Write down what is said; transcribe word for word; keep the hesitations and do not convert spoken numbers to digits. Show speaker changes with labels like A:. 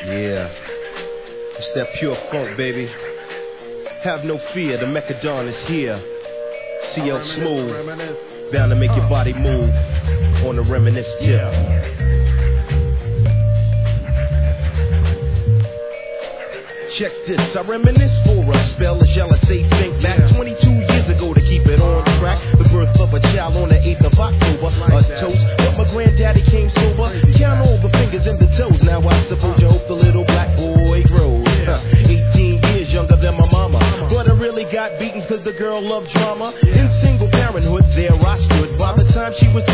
A: Yeah, it's that pure funk, baby. Have no fear, the Mechadon is here. C L Smooth, bound to make your body move on the reminisce tip. Yeah. Check this, I reminisce for a spell as y'all say think back twenty-two years ago to keep it on track. The birth of a child on the eighth of October, a toast, but my granddaddy came sober. Count all the fingers and the toes, now I suppose you hope the little black boy grows. eighteen years younger than my mama, but I really got beaten cause the girl loved drama. In single parenthood, there I stood. By the time she was